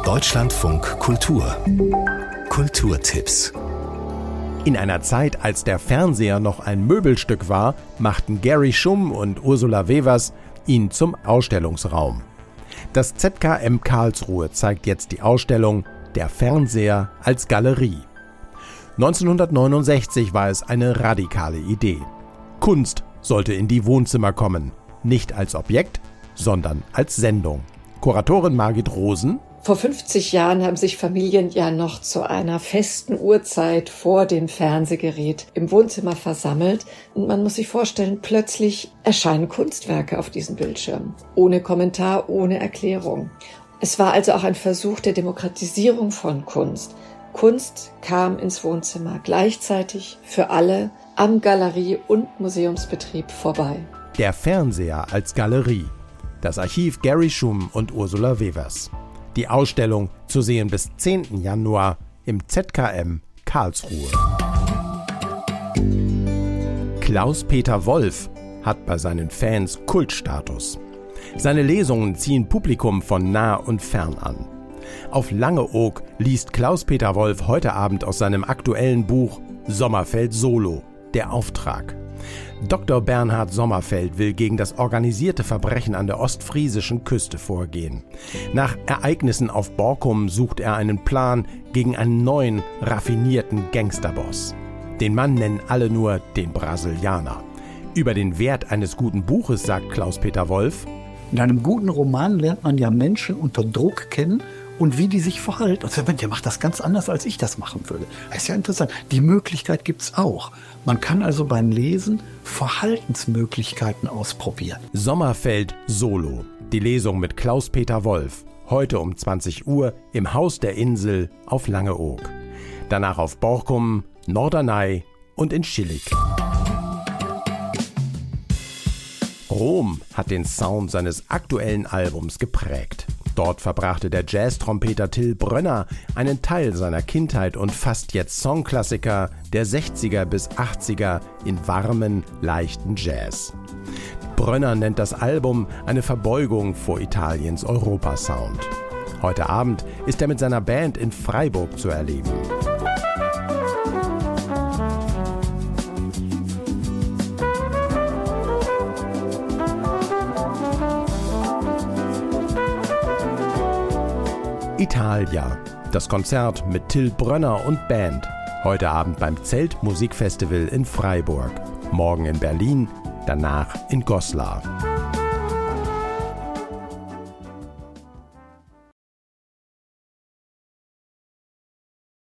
Deutschlandfunk Kultur. Kulturtipps. In einer Zeit, als der Fernseher noch ein Möbelstück war, machten Gary Schumm und Ursula Wevers ihn zum Ausstellungsraum. Das ZKM Karlsruhe zeigt jetzt die Ausstellung Der Fernseher als Galerie. 1969 war es eine radikale Idee. Kunst sollte in die Wohnzimmer kommen, nicht als Objekt, sondern als Sendung. Kuratorin Margit Rosen: Vor 50 Jahren haben sich Familien ja noch zu einer festen Uhrzeit vor dem Fernsehgerät im Wohnzimmer versammelt. Und man muss sich vorstellen, plötzlich erscheinen Kunstwerke auf diesen Bildschirmen. Ohne Kommentar, ohne Erklärung. Es war also auch ein Versuch der Demokratisierung von Kunst. Kunst kam ins Wohnzimmer gleichzeitig für alle am Galerie- und Museumsbetrieb vorbei. Der Fernseher als Galerie. Das Archiv Gary Schumm und Ursula Wevers. Die Ausstellung zu sehen bis 10. Januar im ZKM Karlsruhe. Klaus-Peter Wolf hat bei seinen Fans Kultstatus. Seine Lesungen ziehen Publikum von nah und fern an. Auf Langeoog liest Klaus-Peter Wolf heute Abend aus seinem aktuellen Buch Sommerfeld Solo, der Auftrag. Dr. Bernhard Sommerfeld will gegen das organisierte Verbrechen an der ostfriesischen Küste vorgehen. Nach Ereignissen auf Borkum sucht er einen Plan gegen einen neuen, raffinierten Gangsterboss. Den Mann nennen alle nur den Brasilianer. Über den Wert eines guten Buches sagt Klaus-Peter Wolf: In einem guten Roman lernt man ja Menschen unter Druck kennen und wie die sich verhalten. Und sagt, der macht das ganz anders, als ich das machen würde. Das ist ja interessant. Die Möglichkeit gibt's auch. Man kann also beim Lesen Verhaltensmöglichkeiten ausprobieren. Sommerfeld Solo. Die Lesung mit Klaus-Peter Wolf. Heute um 20 Uhr im Haus der Insel auf Langeoog. Danach auf Borkum, Norderney und in Schillig. Rom hat den Sound seines aktuellen Albums geprägt. Dort verbrachte der Jazz-Trompeter Till Brönner einen Teil seiner Kindheit und fasst jetzt Songklassiker der 60er bis 80er in warmen, leichten Jazz. Brönner nennt das Album eine Verbeugung vor Italiens Europasound. Heute Abend ist er mit seiner Band in Freiburg zu erleben. Italia. Das Konzert mit Till Brönner und Band. Heute Abend beim Zeltmusikfestival in Freiburg. Morgen in Berlin, danach in Goslar.